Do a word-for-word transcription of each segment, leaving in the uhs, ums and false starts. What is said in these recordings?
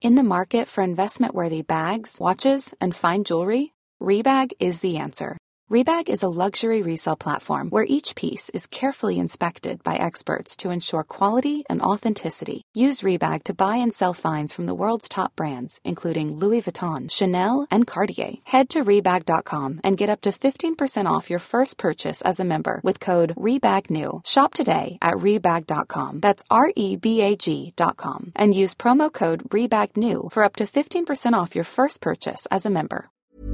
In the market for investment-worthy bags, watches, and fine jewelry, Rebag is the answer. Rebag is a luxury resale platform where each piece is carefully inspected by experts to ensure quality and authenticity. Use Rebag to buy and sell finds from the world's top brands, including Louis Vuitton, Chanel, and Cartier. Head to Rebag dot com and get up to fifteen percent off your first purchase as a member with code REBAGNEW. Shop today at Rebag dot com. That's R E B A G dot com. And use promo code REBAGNEW for up to fifteen percent off your first purchase as a member.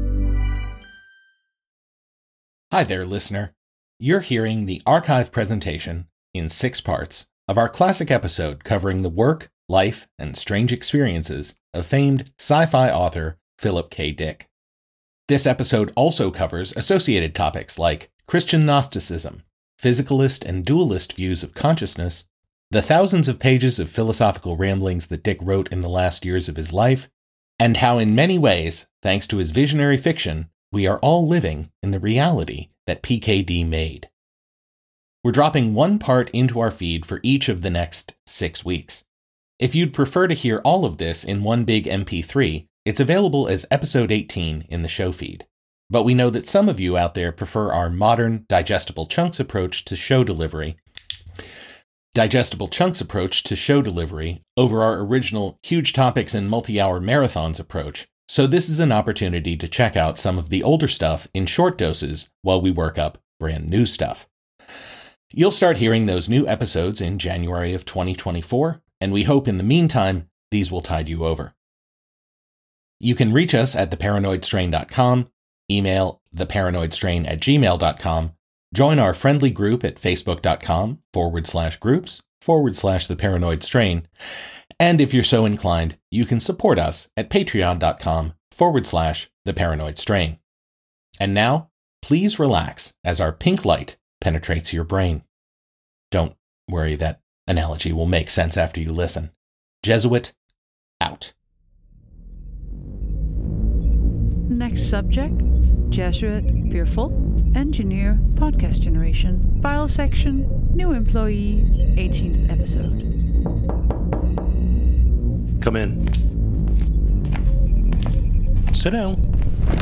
Hi there, listener. You're hearing the archive presentation in six parts of our classic episode covering the work, life, and strange experiences of famed sci-fi author Philip K. Dick. This episode also covers associated topics like Christian Gnosticism, physicalist and dualist views of consciousness, the thousands of pages of philosophical ramblings that Dick wrote in the last years of his life, and how in many ways, thanks to his visionary fiction, we are all living in the reality that P K D made. We're dropping one part into our feed for each of the next six weeks. If you'd prefer to hear all of this in one big M P three, it's available as episode eighteen in the show feed. But we know that some of you out there prefer our modern, digestible chunks approach to show delivery, digestible chunks approach to show delivery over our original huge topics and multi-hour marathons approach. So this is an opportunity to check out some of the older stuff in short doses while we work up brand new stuff. You'll start hearing those new episodes in January of twenty twenty-four, and we hope in the meantime, these will tide you over. You can reach us at the paranoid strain dot com, email theparanoidstrain at gmail dot com, join our friendly group at facebook.com forward slash groups forward slash the paranoid strain. And if you're so inclined, you can support us at patreon.com forward slash the paranoid strain. And now, please relax as our pink light penetrates your brain. Don't worry, that analogy will make sense after you listen. Jesuit, out. Next subject, Jesuit, fearful, engineer, podcast generation, file section, new employee, eighteenth episode. Come in. Sit down.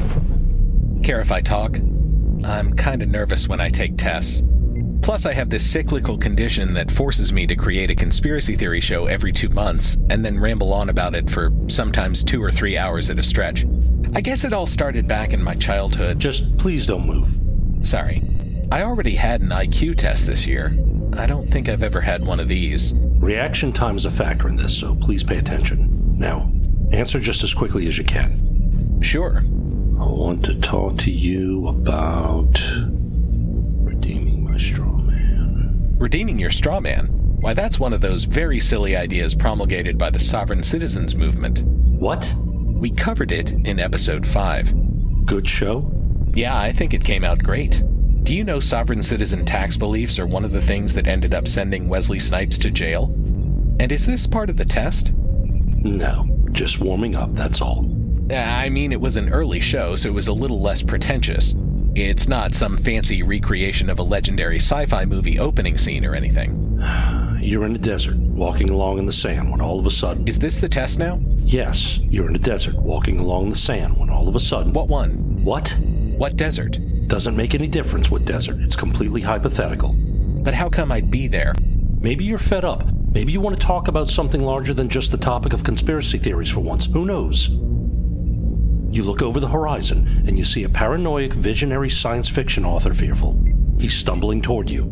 Care if I talk? I'm kind of nervous when I take tests. Plus, I have this cyclical condition that forces me to create a conspiracy theory show every two months and then ramble on about it for sometimes two or three hours at a stretch. I guess it all started back in my childhood. Just please don't move. Sorry. I already had an I Q test this year. I don't think I've ever had one of these. Reaction time is a factor in this, so please pay attention. Now, answer just as quickly as you can. Sure. I want to talk to you about redeeming my straw man. Redeeming your straw man? Why, that's one of those very silly ideas promulgated by the Sovereign Citizens Movement. What? We covered it in episode five. Good show? Yeah, I think it came out great. Do you know sovereign citizen tax beliefs are one of the things that ended up sending Wesley Snipes to jail? And is this part of the test? No, just warming up, that's all. I mean, it was an early show, so it was a little less pretentious. It's not some fancy recreation of a legendary sci-fi movie opening scene or anything. You're in a desert, walking along in the sand when all of a sudden... Is this the test now? Yes, you're in a desert, walking along the sand when all of a sudden... What one? What? What desert? Doesn't make any difference what desert. It's completely hypothetical. But how come I'd be there? Maybe you're fed up. Maybe you want to talk about something larger than just the topic of conspiracy theories for once. Who knows? You look over the horizon, and you see a paranoid, visionary science fiction author, Fearful. He's stumbling toward you.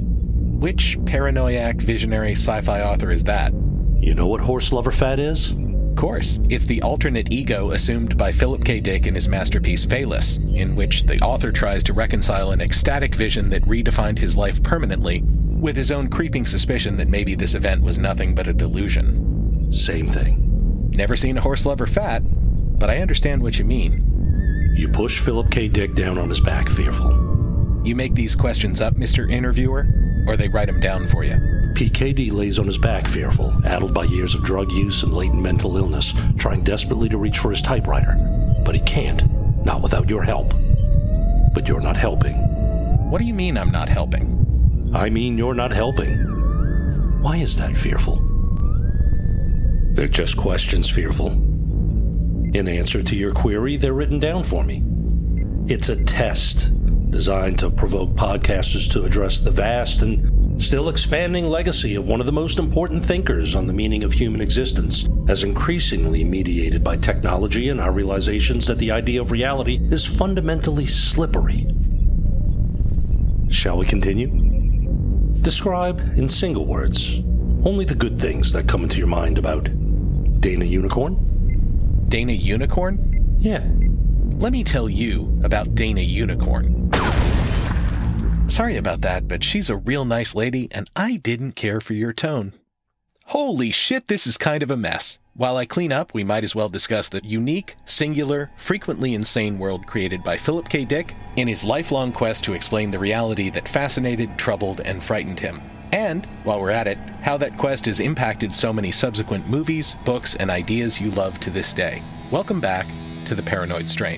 Which paranoiac, visionary sci-fi author is that? You know what horse lover fat is? Of course. It's the alternate ego assumed by Philip K. Dick in his masterpiece Phaelus, in which the author tries to reconcile an ecstatic vision that redefined his life permanently with his own creeping suspicion that maybe this event was nothing but a delusion. Same thing. Never seen a horse lover fat, but I understand what you mean. You push Philip K. Dick down on his back, Fearful. You make these questions up, Mister Interviewer, or they write them down for you? P K D lays on his back, Fearful, addled by years of drug use and latent mental illness, trying desperately to reach for his typewriter. But he can't, not without your help. But you're not helping. What do you mean I'm not helping? I mean you're not helping. Why is that, Fearful? They're just questions, Fearful. In answer to your query, they're written down for me. It's a test designed to provoke podcasters to address the vast and still expanding legacy of one of the most important thinkers on the meaning of human existence, as increasingly mediated by technology and our realizations that the idea of reality is fundamentally slippery. Shall we continue? Describe in single words only the good things that come into your mind about Dana Unicorn. Dana Unicorn? Yeah. Let me tell you about Dana Unicorn. Sorry about that, but she's a real nice lady, and I didn't care for your tone. Holy shit, this is kind of a mess. While I clean up, we might as well discuss the unique, singular, frequently insane world created by Philip K. Dick in his lifelong quest to explain the reality that fascinated, troubled, and frightened him. And, while we're at it, how that quest has impacted so many subsequent movies, books, and ideas you love to this day. Welcome back to The Paranoid Strain.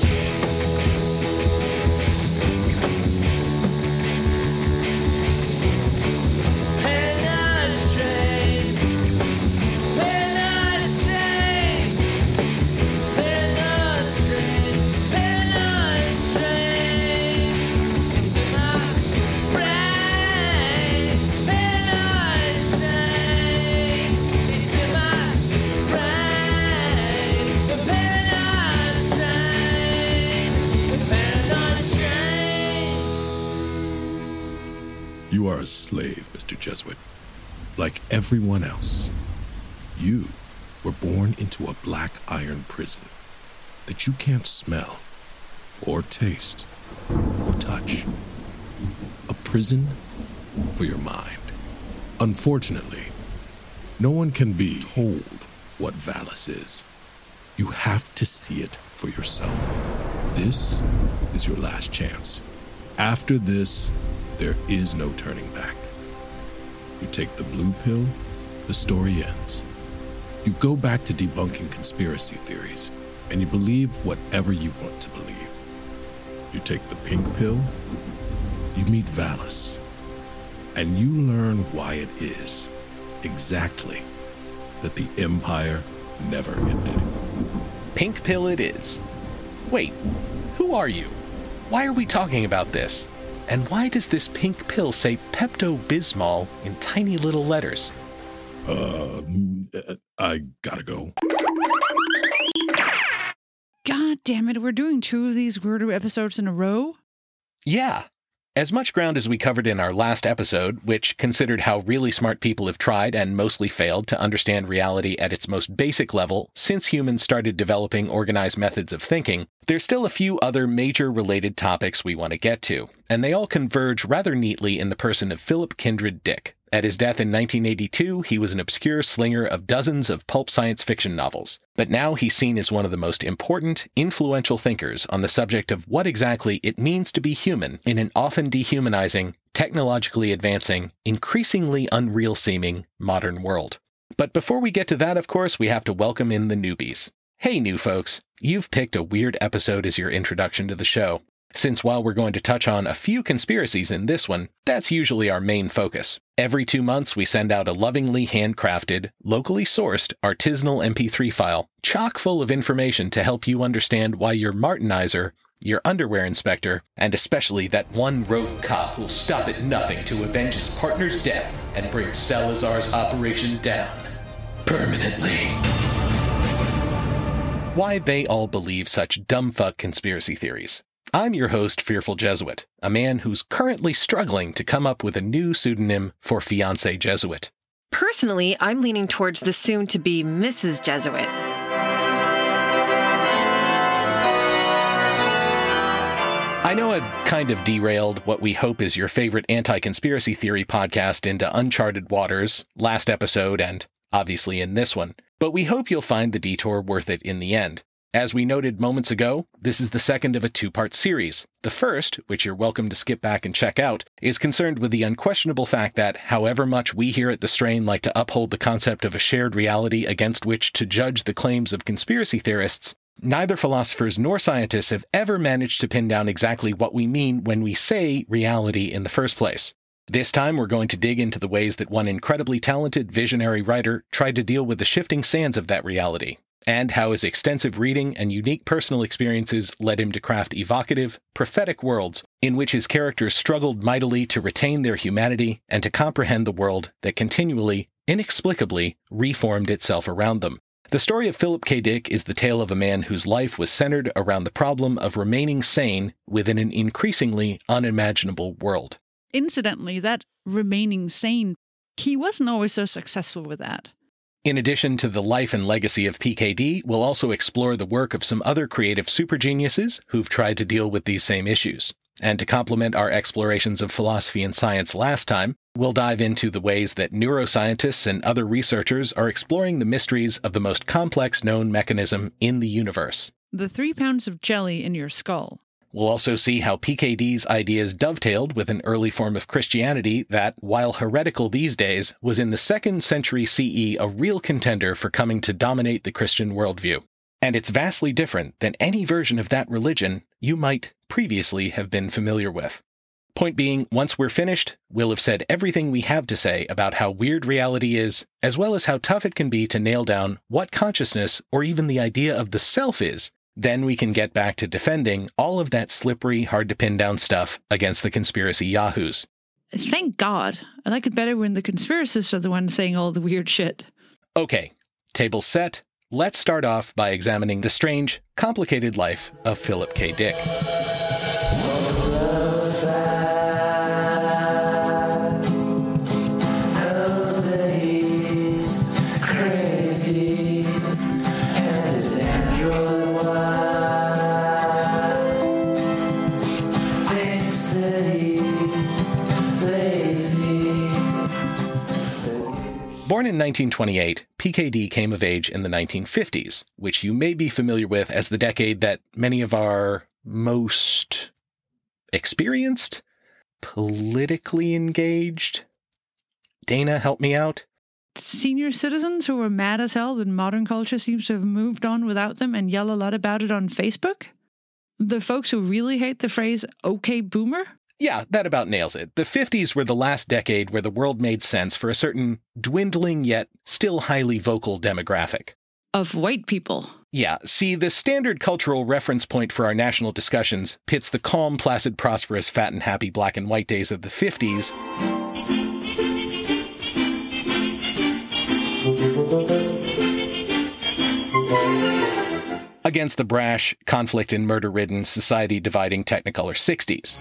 You are a slave, Mister Jesuit. Like everyone else, you were born into a black iron prison that you can't smell, or taste, or touch. A prison for your mind. Unfortunately, no one can be told what Valis is. You have to see it for yourself. This is your last chance. After this, there is no turning back. You take the blue pill, the story ends. You go back to debunking conspiracy theories, and you believe whatever you want to believe. You take the pink pill, you meet Valis, and you learn why it is, exactly, that the Empire never ended. Pink pill it is. Wait, who are you? Why are we talking about this? And why does this pink pill say Pepto-Bismol in tiny little letters? Uh, I gotta go. God damn it, we're doing two of these weirdo episodes in a row? Yeah. As much ground as we covered in our last episode, which considered how really smart people have tried and mostly failed to understand reality at its most basic level since humans started developing organized methods of thinking, there's still a few other major related topics we want to get to, and they all converge rather neatly in the person of Philip Kindred Dick. At his death in nineteen eighty-two, he was an obscure slinger of dozens of pulp science fiction novels, but now he's seen as one of the most important, influential thinkers on the subject of what exactly it means to be human in an often dehumanizing, technologically advancing, increasingly unreal-seeming modern world. But before we get to that, of course, we have to welcome in the newbies. Hey, new folks, you've picked a weird episode as your introduction to the show. Since while we're going to touch on a few conspiracies in this one, that's usually our main focus. Every two months, we send out a lovingly handcrafted, locally sourced, artisanal M P three file, chock full of information to help you understand why your Martinizer, your underwear inspector, and especially that one rogue cop who'll stop at nothing to avenge his partner's death and bring Salazar's operation down permanently. Why they all believe such dumbfuck conspiracy theories. I'm your host, Fearful Jesuit, a man who's currently struggling to come up with a new pseudonym for Fiancé Jesuit. Personally, I'm leaning towards the soon-to-be Missus Jesuit. I know I've kind of derailed what we hope is your favorite anti-conspiracy theory podcast into uncharted waters, last episode and obviously in this one, but we hope you'll find the detour worth it in the end. As we noted moments ago, this is the second of a two-part series. The first, which you're welcome to skip back and check out, is concerned with the unquestionable fact that, however much we here at The Strain like to uphold the concept of a shared reality against which to judge the claims of conspiracy theorists, neither philosophers nor scientists have ever managed to pin down exactly what we mean when we say reality in the first place. This time, we're going to dig into the ways that one incredibly talented visionary writer tried to deal with the shifting sands of that reality, and how his extensive reading and unique personal experiences led him to craft evocative, prophetic worlds in which his characters struggled mightily to retain their humanity and to comprehend the world that continually, inexplicably, reformed itself around them. The story of Philip K. Dick is the tale of a man whose life was centered around the problem of remaining sane within an increasingly unimaginable world. Incidentally, that remaining sane, he wasn't always so successful with that. In addition to the life and legacy of P K D, we'll also explore the work of some other creative super geniuses who've tried to deal with these same issues. And to complement our explorations of philosophy and science last time, we'll dive into the ways that neuroscientists and other researchers are exploring the mysteries of the most complex known mechanism in the universe. The three pounds of jelly in your skull. We'll also see how P K D's ideas dovetailed with an early form of Christianity that, while heretical these days, was in the second century C E a real contender for coming to dominate the Christian worldview. And it's vastly different than any version of that religion you might previously have been familiar with. Point being, once we're finished, we'll have said everything we have to say about how weird reality is, as well as how tough it can be to nail down what consciousness or even the idea of the self is. Then we can get back to defending all of that slippery, hard-to-pin-down stuff against the conspiracy yahoos. Thank God. I like it better when the conspiracists are the ones saying all the weird shit. Okay, table set. Let's start off by examining the strange, complicated life of Philip K. Dick. Born in nineteen twenty-eight, P K D came of age in the nineteen fifties, which you may be familiar with as the decade that many of our most experienced, politically engaged. Dana, help me out. Senior citizens who were mad as hell that modern culture seems to have moved on without them and yell a lot about it on Facebook? The folks who really hate the phrase, okay, boomer? Yeah, that about nails it. The fifties were the last decade where the world made sense for a certain dwindling yet still highly vocal demographic. Of white people. Yeah, see, the standard cultural reference point for our national discussions pits the calm, placid, prosperous, fat and happy black and white days of the fifties against the brash, conflict and murder-ridden, society-dividing Technicolor sixties.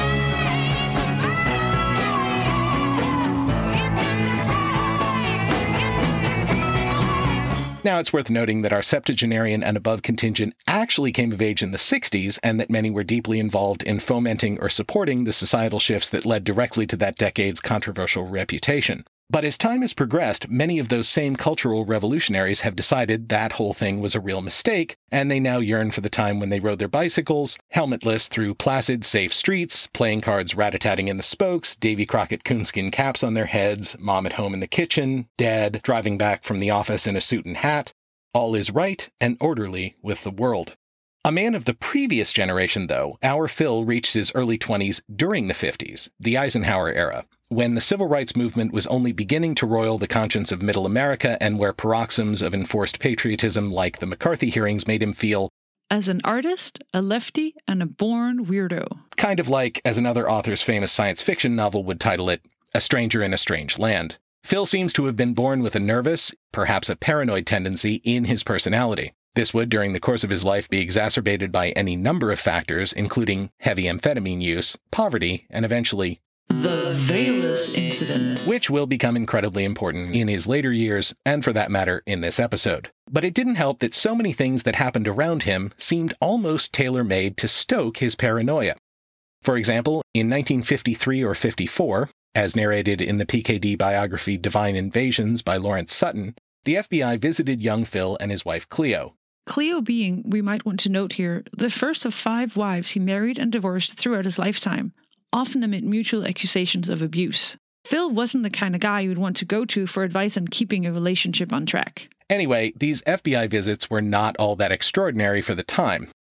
Now, it's worth noting that our septuagenarian and above contingent actually came of age in the sixties, and that many were deeply involved in fomenting or supporting the societal shifts that led directly to that decade's controversial reputation. But as time has progressed, many of those same cultural revolutionaries have decided that whole thing was a real mistake, and they now yearn for the time when they rode their bicycles, helmetless through placid, safe streets, playing cards rat-a-tatting in the spokes, Davy Crockett coonskin caps on their heads, mom at home in the kitchen, dad driving back from the office in a suit and hat. All is right and orderly with the world. A man of the previous generation, though, our Phil reached his early twenties during the fifties, the Eisenhower era, when the civil rights movement was only beginning to roil the conscience of middle America and where paroxysms of enforced patriotism like the McCarthy hearings made him feel as an artist, a lefty, and a born weirdo. Kind of like, as another author's famous science fiction novel would title it, A Stranger in a Strange Land. Phil seems to have been born with a nervous, perhaps a paranoid tendency in his personality. This would, during the course of his life, be exacerbated by any number of factors, including heavy amphetamine use, poverty, and eventually the Velas incident, which will become incredibly important in his later years, and for that matter, in this episode. But it didn't help that so many things that happened around him seemed almost tailor-made to stoke his paranoia. For example, in nineteen fifty-three or fifty-four, as narrated in the P K D biography Divine Invasions by Lawrence Sutton, the F B I visited young Phil and his wife Cleo. Cleo being, we might want to note here, the first of five wives he married and divorced throughout his lifetime, often amid mutual accusations of abuse. Phil wasn't the kind of guy you would want to go to for advice on keeping a relationship on track. Anyway, these F B I visits were not all that extraordinary for the time.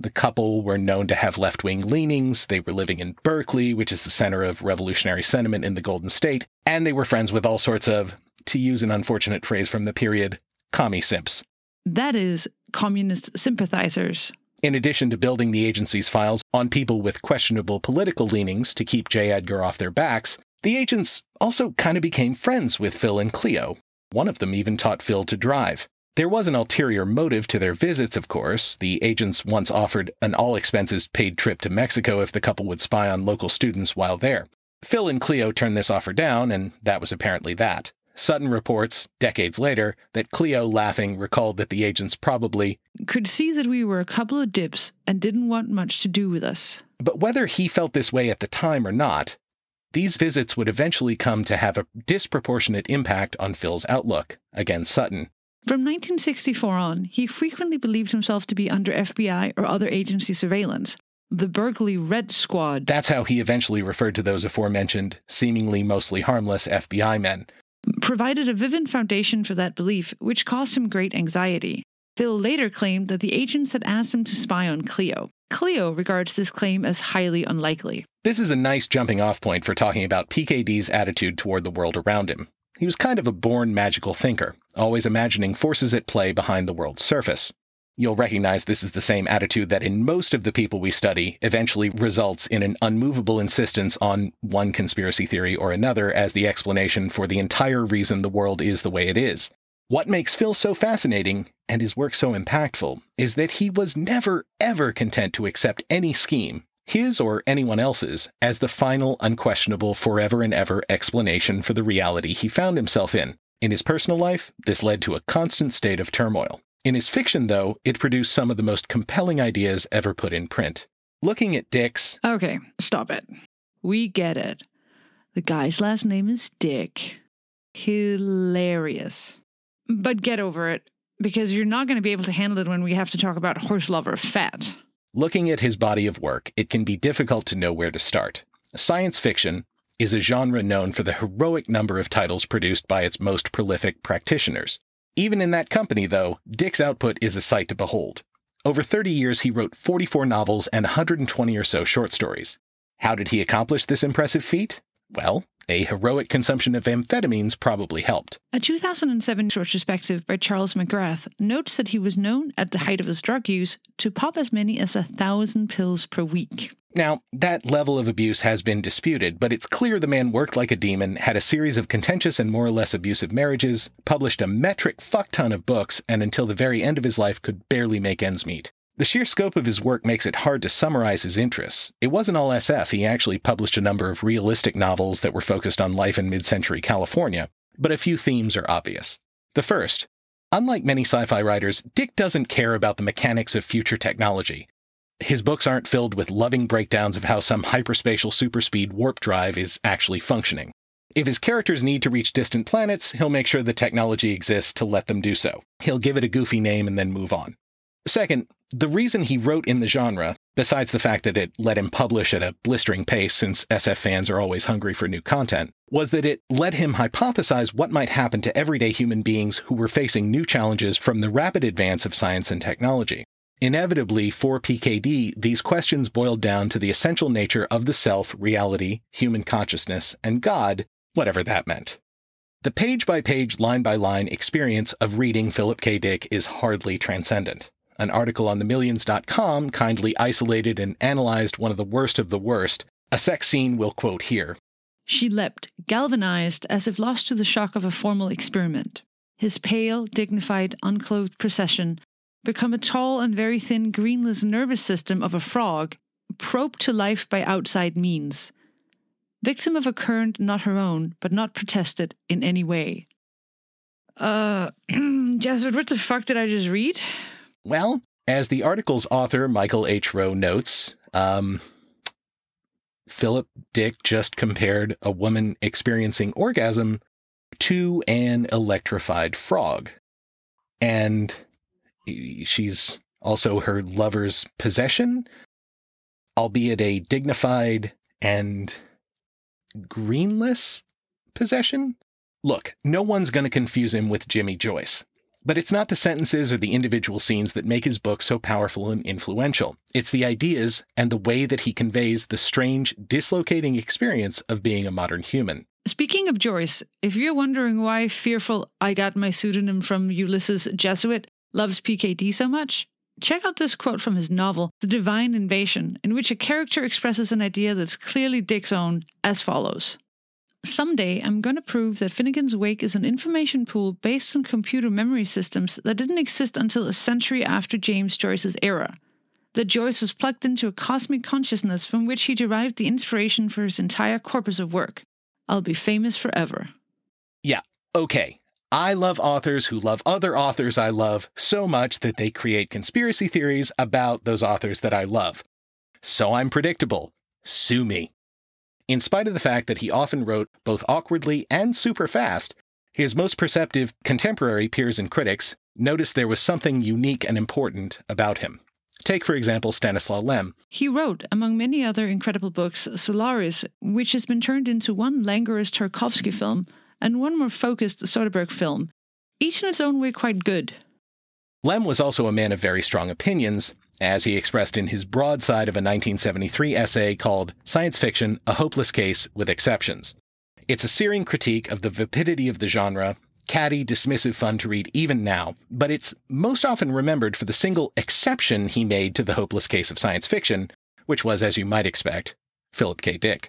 The couple were known to have left-wing leanings. They were living in Berkeley, which is the center of revolutionary sentiment in the Golden State. And they were friends with all sorts of, to use an unfortunate phrase from the period, commie simps. That is, communist sympathizers. In addition to building the agency's files on people with questionable political leanings to keep J. Edgar off their backs, the agents also kind of became friends with Phil and Cleo. One of them even taught Phil to drive. There was an ulterior motive to their visits, of course. The agents once offered an all-expenses-paid trip to Mexico if the couple would spy on local students while there. Phil and Cleo turned this offer down, and that was apparently that. Sutton reports, decades later, that Cleo, laughing, recalled that the agents probably could see that we were a couple of dips and didn't want much to do with us. But whether he felt this way at the time or not, these visits would eventually come to have a disproportionate impact on Phil's outlook. Again, Sutton. From nineteen sixty-four on, he frequently believed himself to be under F B I or other agency surveillance. The Berkeley Red Squad. That's how he eventually referred to those aforementioned, seemingly mostly harmless F B I men. Provided a vivid foundation for that belief, which caused him great anxiety. Phil later claimed that the agents had asked him to spy on Cleo. Cleo regards this claim as highly unlikely. This is a nice jumping-off point for talking about P K D's attitude toward the world around him. He was kind of a born magical thinker, always imagining forces at play behind the world's surface. You'll recognize this is the same attitude that in most of the people we study eventually results in an unmovable insistence on one conspiracy theory or another as the explanation for the entire reason the world is the way it is. What makes Phil so fascinating, and his work so impactful, is that he was never, ever content to accept any scheme, his or anyone else's, as the final, unquestionable, forever and ever explanation for the reality he found himself in. In his personal life, this led to a constant state of turmoil. In his fiction, though, it produced some of the most compelling ideas ever put in print. Looking at Dick's... Okay, stop it. We get it. The guy's last name is Dick. Hilarious. But get over it, because you're not going to be able to handle it when we have to talk about horse lover fat. Looking at his body of work, it can be difficult to know where to start. Science fiction is a genre known for the heroic number of titles produced by its most prolific practitioners. Even in that company, though, Dick's output is a sight to behold. Over thirty years, he wrote forty-four novels and one hundred twenty or so short stories. How did he accomplish this impressive feat? Well, a heroic consumption of amphetamines probably helped. A two thousand seven retrospective by Charles McGrath notes that he was known, at the height of his drug use, to pop as many as a thousand pills per week. Now, that level of abuse has been disputed, but it's clear the man worked like a demon, had a series of contentious and more or less abusive marriages, published a metric fuck-ton of books, and until the very end of his life could barely make ends meet. The sheer scope of his work makes it hard to summarize his interests. It wasn't all S F. He actually published a number of realistic novels that were focused on life in mid-century California, but a few themes are obvious. The first, unlike many sci-fi writers, Dick doesn't care about the mechanics of future technology. His books aren't filled with loving breakdowns of how some hyperspatial superspeed warp drive is actually functioning. If his characters need to reach distant planets, he'll make sure the technology exists to let them do so. He'll give it a goofy name and then move on. Second, the reason he wrote in the genre, besides the fact that it let him publish at a blistering pace since S F fans are always hungry for new content, was that it let him hypothesize what might happen to everyday human beings who were facing new challenges from the rapid advance of science and technology. Inevitably, for P K D, these questions boiled down to the essential nature of the self, reality, human consciousness, and God, whatever that meant. The page-by-page, line-by-line experience of reading Philip K. Dick is hardly transcendent. An article on the millions dot com kindly isolated and analyzed one of the worst of the worst. A sex scene we'll quote here. She leapt, galvanized, as if lost to the shock of a formal experiment. His pale, dignified, unclothed procession become a tall and very thin greenless nervous system of a frog, probed to life by outside means. Victim of a current not her own, but not protested in any way. Uh, Jesuit, what the fuck did I just read? Well, as the article's author, Michael H. Rowe, notes, um, Philip Dick just compared a woman experiencing orgasm to an electrified frog. And she's also her lover's possession, albeit a dignified and greenless possession. Look, no one's going to confuse him with Jimmy Joyce. But it's not the sentences or the individual scenes that make his book so powerful and influential. It's the ideas and the way that he conveys the strange, dislocating experience of being a modern human. Speaking of Joyce, if you're wondering why Fearful I got my pseudonym from Ulysses Jesuit loves P K D so much, check out this quote from his novel, The Divine Invasion, in which a character expresses an idea that's clearly Dick's own, as follows. Someday, I'm going to prove that Finnegan's Wake is an information pool based on computer memory systems that didn't exist until a century after James Joyce's era. That Joyce was plugged into a cosmic consciousness from which he derived the inspiration for his entire corpus of work. I'll be famous forever. Yeah, okay. I love authors who love other authors I love so much that they create conspiracy theories about those authors that I love. So I'm predictable. Sue me. In spite of the fact that he often wrote both awkwardly and super fast, his most perceptive contemporary peers and critics noticed there was something unique and important about him. Take, for example, Stanislaw Lem. He wrote, among many other incredible books, Solaris, which has been turned into one languorous Tarkovsky film and one more focused Soderbergh film, each in its own way quite good. Lem was also a man of very strong opinions, as he expressed in his broadside of a nineteen seventy-three essay called Science Fiction, A Hopeless Case with Exceptions. It's a searing critique of the vapidity of the genre, catty, dismissive fun to read even now, but it's most often remembered for the single exception he made to the hopeless case of science fiction, which was, as you might expect, Philip K. Dick.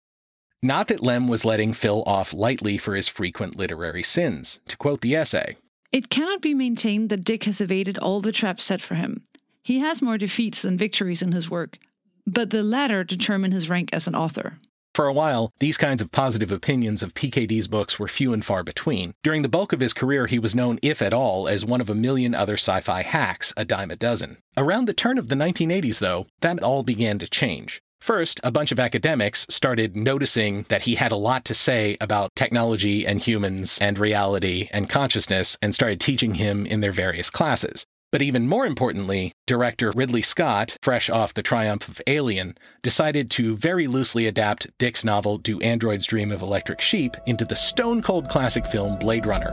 Not that Lem was letting Phil off lightly for his frequent literary sins. To quote the essay, "It cannot be maintained that Dick has evaded all the traps set for him. He has more defeats than victories in his work, but the latter determine his rank as an author." For a while, these kinds of positive opinions of P K D's books were few and far between. During the bulk of his career, he was known, if at all, as one of a million other sci-fi hacks, a dime a dozen. Around the turn of the nineteen eighties, though, that all began to change. First, a bunch of academics started noticing that he had a lot to say about technology and humans and reality and consciousness and started teaching him in their various classes. But even more importantly, director Ridley Scott, fresh off the triumph of Alien, decided to very loosely adapt Dick's novel Do Androids Dream of Electric Sheep into the stone-cold classic film Blade Runner.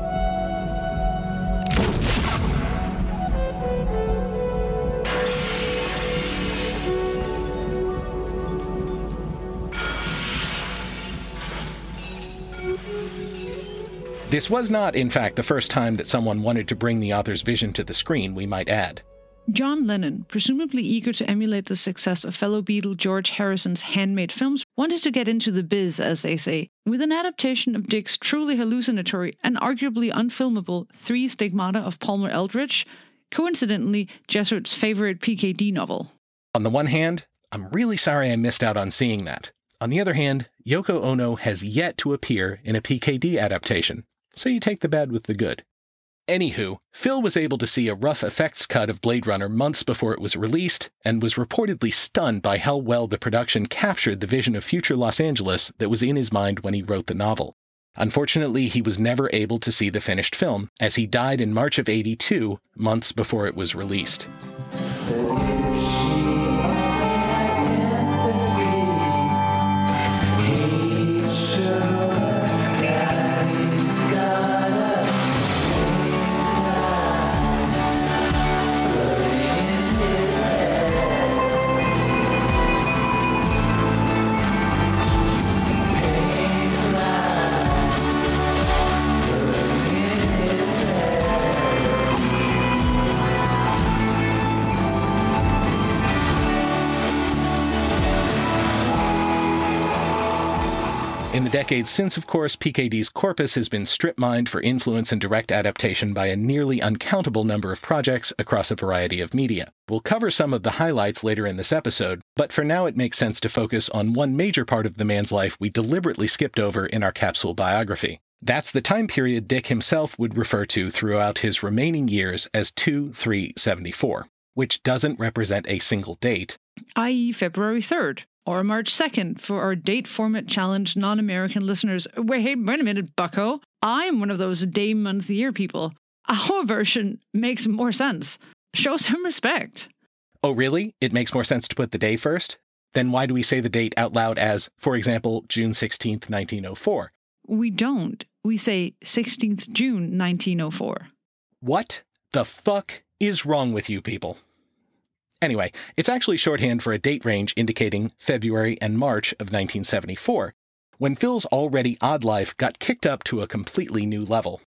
This was not, in fact, the first time that someone wanted to bring the author's vision to the screen, we might add. John Lennon, presumably eager to emulate the success of fellow Beatle George Harrison's handmade films, wanted to get into the biz, as they say, with an adaptation of Dick's truly hallucinatory and arguably unfilmable Three Stigmata of Palmer Eldritch, coincidentally Jesuit's favorite P K D novel. On the one hand, I'm really sorry I missed out on seeing that. On the other hand, Yoko Ono has yet to appear in a P K D adaptation. So you take the bad with the good. Anywho, Phil was able to see a rough effects cut of Blade Runner months before it was released, and was reportedly stunned by how well the production captured the vision of future Los Angeles that was in his mind when he wrote the novel. Unfortunately, he was never able to see the finished film, as he died in March of eighty-two, months before it was released. In the decades since, of course, P K D's corpus has been strip-mined for influence and direct adaptation by a nearly uncountable number of projects across a variety of media. We'll cover some of the highlights later in this episode, but for now it makes sense to focus on one major part of the man's life we deliberately skipped over in our capsule biography. That's the time period Dick himself would refer to throughout his remaining years as two three seventy-four, which doesn't represent a single date, that is. February third. Or March second for our date format challenged non-American listeners. Wait, hey, wait a minute, bucko. I'm one of those day, month, year people. Our version makes more sense. Show some respect. Oh, really? It makes more sense to put the day first? Then why do we say the date out loud as, for example, June sixteenth, nineteen oh four? We don't. We say sixteenth June, nineteen oh four. What the fuck is wrong with you people? Anyway, it's actually shorthand for a date range indicating February and March of nineteen seventy-four, when Phil's already odd life got kicked up to a completely new level.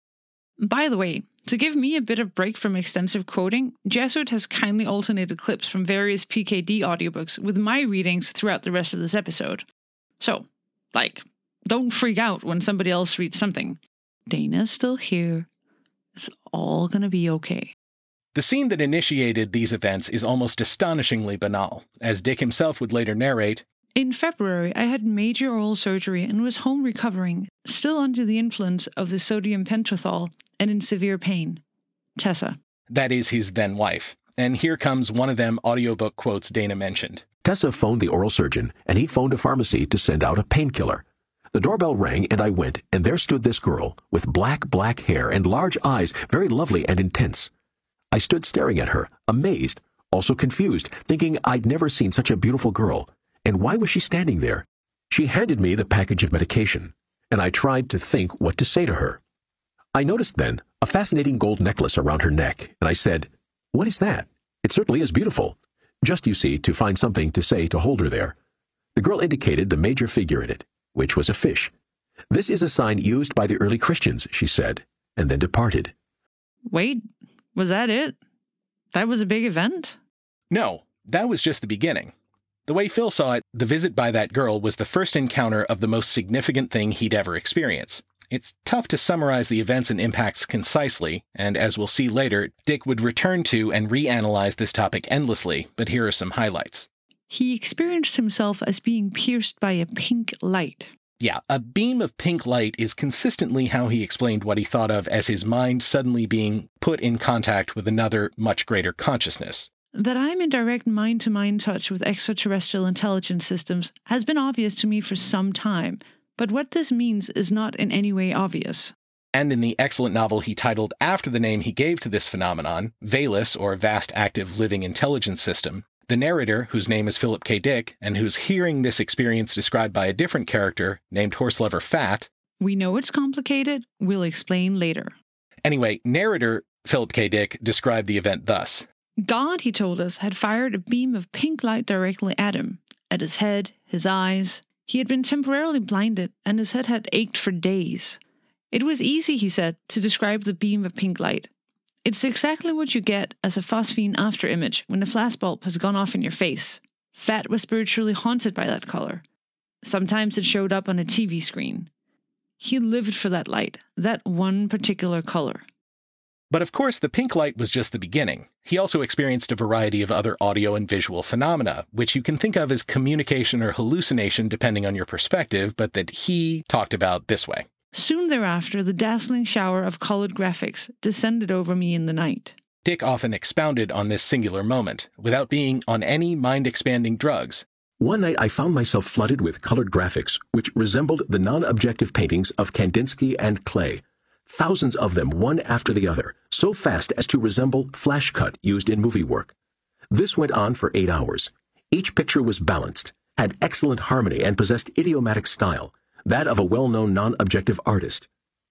By the way, to give me a bit of break from extensive quoting, Jesuit has kindly alternated clips from various P K D audiobooks with my readings throughout the rest of this episode. So, like, don't freak out when somebody else reads something. Dana's still here. It's all gonna be okay. The scene that initiated these events is almost astonishingly banal, as Dick himself would later narrate. In February, I had major oral surgery and was home recovering, still under the influence of the sodium pentothal and in severe pain. Tessa. That is his then wife. And here comes one of them audiobook quotes Dana mentioned. Tessa phoned the oral surgeon, and he phoned a pharmacy to send out a painkiller. The doorbell rang, and I went, and there stood this girl, with black, black hair and large eyes, very lovely and intense. I stood staring at her, amazed, also confused, thinking I'd never seen such a beautiful girl. And why was she standing there? She handed me the package of medication, and I tried to think what to say to her. I noticed then a fascinating gold necklace around her neck, and I said, "What is that? It certainly is beautiful." Just, you see, to find something to say to hold her there. The girl indicated the major figure in it, which was a fish. "This is a sign used by the early Christians," she said, and then departed. Wait, was that it? That was a big event? No, that was just the beginning. The way Phil saw it, the visit by that girl was the first encounter of the most significant thing he'd ever experienced. It's tough to summarize the events and impacts concisely, and as we'll see later, Dick would return to and reanalyze this topic endlessly, but here are some highlights. He experienced himself as being pierced by a pink light. Yeah, a beam of pink light is consistently how he explained what he thought of as his mind suddenly being put in contact with another, much greater consciousness. That I'm in direct mind-to-mind touch with extraterrestrial intelligence systems has been obvious to me for some time, but what this means is not in any way obvious. And in the excellent novel he titled after the name he gave to this phenomenon, VALIS, or Vast Active Living Intelligence System, the narrator, whose name is Philip K. Dick, and who's hearing this experience described by a different character named Horselover Fat. We know it's complicated. We'll explain later. Anyway, narrator Philip K. Dick described the event thus. God, he told us, had fired a beam of pink light directly at him, at his head, his eyes. He had been temporarily blinded, and his head had ached for days. It was easy, he said, to describe the beam of pink light. It's exactly what you get as a phosphine afterimage when the flashbulb has gone off in your face. Fat was spiritually haunted by that color. Sometimes it showed up on a T V screen. He lived for that light, that one particular color. But of course, the pink light was just the beginning. He also experienced a variety of other audio and visual phenomena, which you can think of as communication or hallucination depending on your perspective, but that he talked about this way. Soon thereafter, the dazzling shower of colored graphics descended over me in the night. Dick often expounded on this singular moment, without being on any mind-expanding drugs. One night I found myself flooded with colored graphics, which resembled the non-objective paintings of Kandinsky and Klee. Thousands of them, one after the other, so fast as to resemble flash cut used in movie work. This went on for eight hours. Each picture was balanced, had excellent harmony, and possessed idiomatic style, that of a well-known non-objective artist.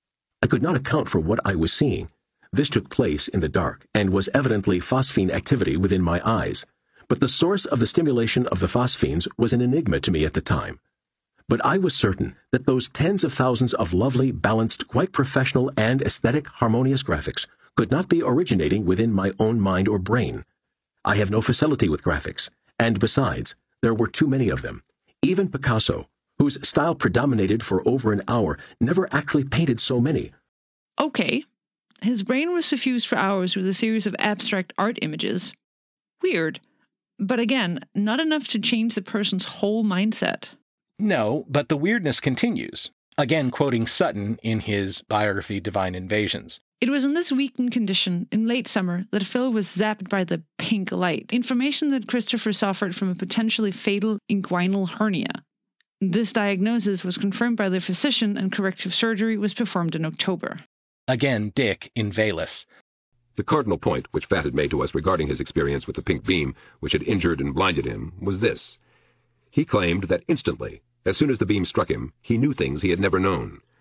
I could not account for what I was seeing. This took place in the dark, and was evidently phosphine activity within my eyes, but the source of the stimulation of the phosphines was an enigma to me at the time. But I was certain that those tens of thousands of lovely, balanced, quite professional and aesthetic, harmonious graphics could not be originating within my own mind or brain. I have no facility with graphics, and besides, there were too many of them. Even Picasso, whose style predominated for over an hour, never actually painted so many. Okay, his brain was suffused for hours with a series of abstract art images. Weird, but again, not enough to change the person's whole mindset. No, but the weirdness continues. Again, quoting Sutton in his biography, Divine Invasions. It was in this weakened condition, in late summer, that Phil was zapped by the pink light, information that Christopher suffered from a potentially fatal inguinal hernia. This diagnosis was confirmed by the physician, and corrective surgery was performed in October. Again, Dick in VALIS. The cardinal point which Fat had made to us regarding his experience with the pink beam, which had injured and blinded him, was this. He claimed that instantly, as soon as the beam struck him, he knew things he had never known.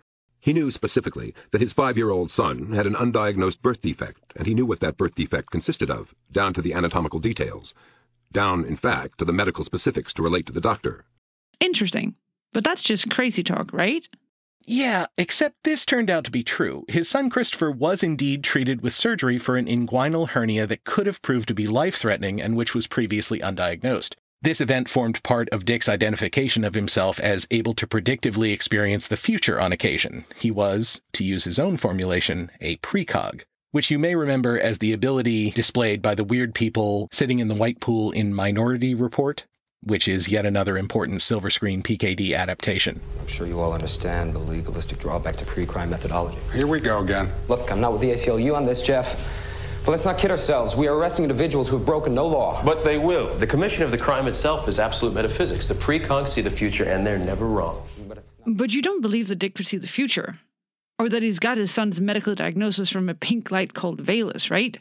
He knew specifically that his five-year-old son had an undiagnosed birth defect, and he knew what that birth defect consisted of, down to the anatomical details. Down, in fact, to the medical specifics to relate to the doctor. Interesting. But that's just crazy talk, right? Yeah, except this turned out to be true. His son Christopher was indeed treated with surgery for an inguinal hernia that could have proved to be life-threatening and which was previously undiagnosed. This event formed part of Dick's identification of himself as able to predictively experience the future on occasion. He was, to use his own formulation, a precog, which you may remember as the ability displayed by the weird people sitting in the white pool in Minority Report, which is yet another important silver screen P K D adaptation. I'm sure you all understand the legalistic drawback to pre-crime methodology. Here we go again. Look, I'm not with the A C L U on this, Jeff. But let's not kid ourselves. We are arresting individuals who have broken no law. But they will. The commission of the crime itself is absolute metaphysics. The pre-congs see the future, and they're never wrong. But, it's not- But you don't believe that Dick could see the future? Or that he's got his son's medical diagnosis from a pink light called Valus, right?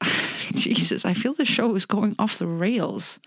Jesus, I feel the show is going off the rails.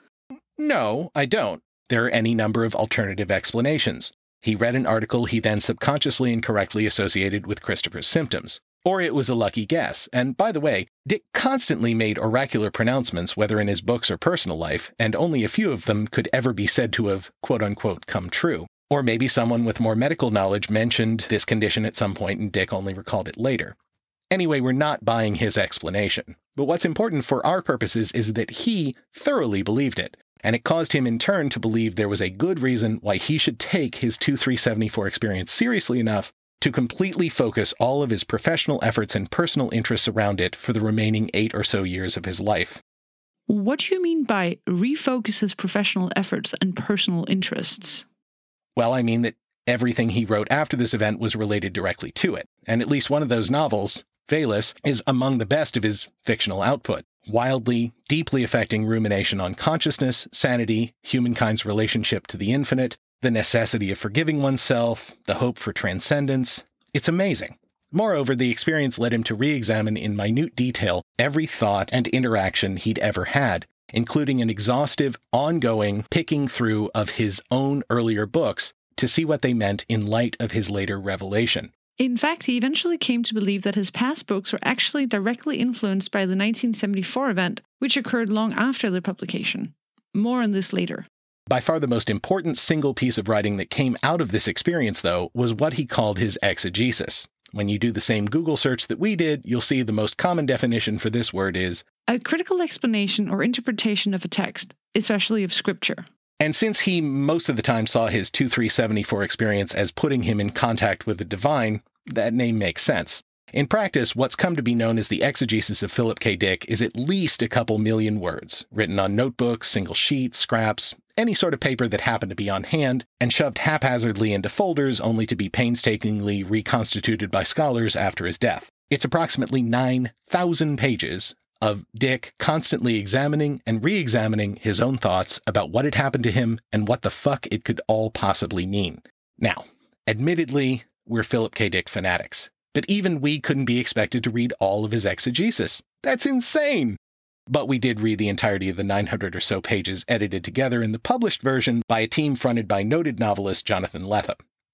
No, I don't. There are any number of alternative explanations. He read an article he then subconsciously and correctly associated with Christopher's symptoms. Or it was a lucky guess. And by the way, Dick constantly made oracular pronouncements, whether in his books or personal life, and only a few of them could ever be said to have, quote-unquote, come true. Or maybe someone with more medical knowledge mentioned this condition at some point and Dick only recalled it later. Anyway, we're not buying his explanation. But what's important for our purposes is that he thoroughly believed it. And it caused him in turn to believe there was a good reason why he should take his two three seventy-four experience seriously enough to completely focus all of his professional efforts and personal interests around it for the remaining eight or so years of his life. What do you mean by refocus his professional efforts and personal interests? Well, I mean that everything he wrote after this event was related directly to it. And at least one of those novels, Valus, is among the best of his fictional output. Wildly, deeply affecting rumination on consciousness, sanity, humankind's relationship to the infinite, the necessity of forgiving oneself, the hope for transcendence. It's amazing. Moreover, the experience led him to re-examine in minute detail every thought and interaction he'd ever had, including an exhaustive, ongoing picking through of his own earlier books to see what they meant in light of his later revelation. In fact, he eventually came to believe that his past books were actually directly influenced by the nineteen seventy-four event, which occurred long after their publication. More on this later. By far the most important single piece of writing that came out of this experience, though, was what he called his exegesis. When you do the same Google search that we did, you'll see the most common definition for this word is a critical explanation or interpretation of a text, especially of scripture. And since he most of the time saw his two three seventy-four experience as putting him in contact with the divine, that name makes sense. In practice, what's come to be known as the exegesis of Philip K. Dick is at least a couple million words, written on notebooks, single sheets, scraps, any sort of paper that happened to be on hand, and shoved haphazardly into folders only to be painstakingly reconstituted by scholars after his death. It's approximately nine thousand pages of Dick constantly examining and re-examining his own thoughts about what had happened to him and what the fuck it could all possibly mean. Now, admittedly, we're Philip K. Dick fanatics, but even we couldn't be expected to read all of his exegesis. That's insane! But we did read the entirety of the nine hundred or so pages edited together in the published version by a team fronted by noted novelist Jonathan Lethem.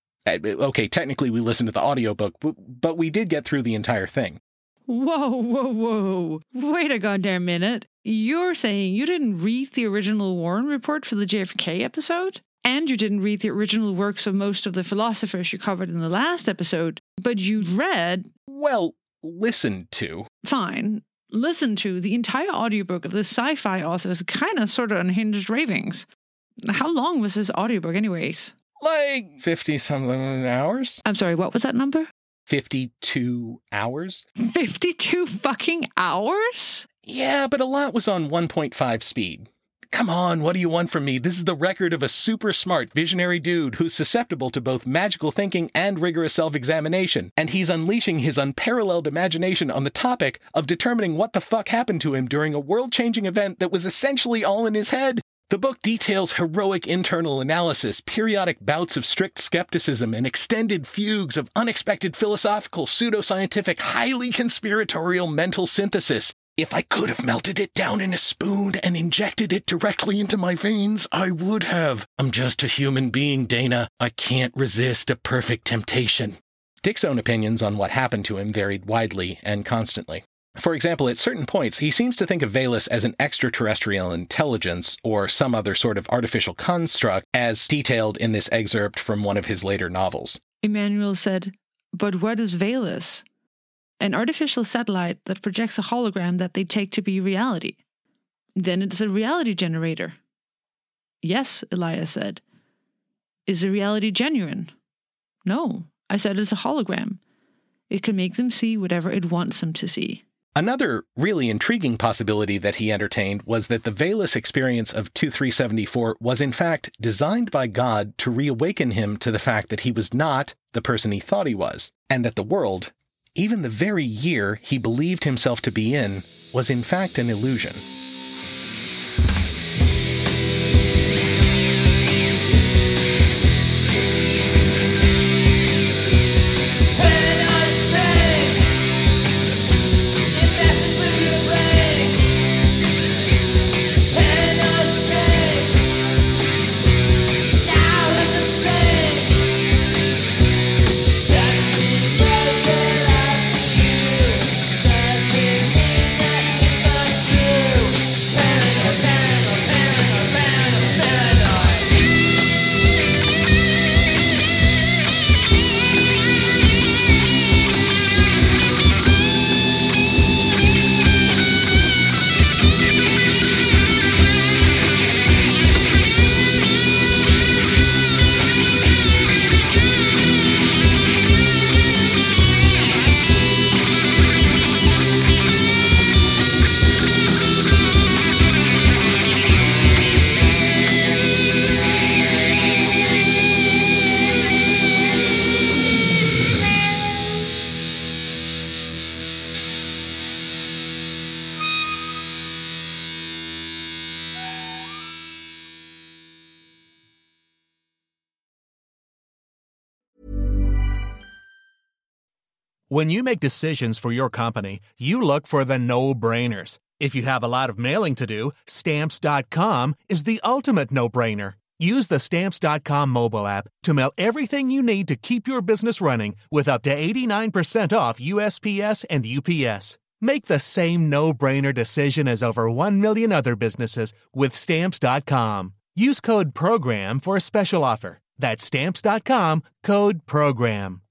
Okay, technically we listened to the audiobook, but we did get through the entire thing. Whoa, whoa, whoa. Wait a goddamn minute. You're saying you didn't read the original Warren Report for the J F K episode? And you didn't read the original works of most of the philosophers you covered in the last episode, but you read... Well, listened to. Fine. Listened to the entire audiobook of the sci-fi author's kind of sort of unhinged ravings. How long was this audiobook anyways? Like fifty-something hours? I'm sorry, what was that number? fifty-two hours? fifty-two fucking hours? Yeah, but a lot was on one point five speed. Come on, what do you want from me? This is the record of a super smart, visionary dude who's susceptible to both magical thinking and rigorous self-examination, and he's unleashing his unparalleled imagination on the topic of determining what the fuck happened to him during a world-changing event that was essentially all in his head. The book details heroic internal analysis, periodic bouts of strict skepticism, and extended fugues of unexpected philosophical, pseudoscientific, highly conspiratorial mental synthesis. If I could have melted it down in a spoon and injected it directly into my veins, I would have. I'm just a human being, Dana. I can't resist a perfect temptation. Dick's own opinions on what happened to him varied widely and constantly. For example, at certain points, he seems to think of Velis as an extraterrestrial intelligence or some other sort of artificial construct, as detailed in this excerpt from one of his later novels. Emmanuel said, "But what is Velis?" "An artificial satellite that projects a hologram that they take to be reality." "Then it's a reality generator." "Yes," Elias said. "Is the reality genuine?" "No, I said it's a hologram. It can make them see whatever it wants them to see." Another really intriguing possibility that he entertained was that the Velis experience of twenty-three seventy-four was in fact designed by God to reawaken him to the fact that he was not the person he thought he was, and that the world, even the very year he believed himself to be in, was in fact an illusion. When you make decisions for your company, you look for the no-brainers. If you have a lot of mailing to do, Stamps dot com is the ultimate no-brainer. Use the Stamps dot com mobile app to mail everything you need to keep your business running with up to eighty-nine percent off U S P S and U P S. Make the same no-brainer decision as over one million other businesses with Stamps dot com. Use code PROGRAM for a special offer. That's Stamps dot com, code PROGRAM.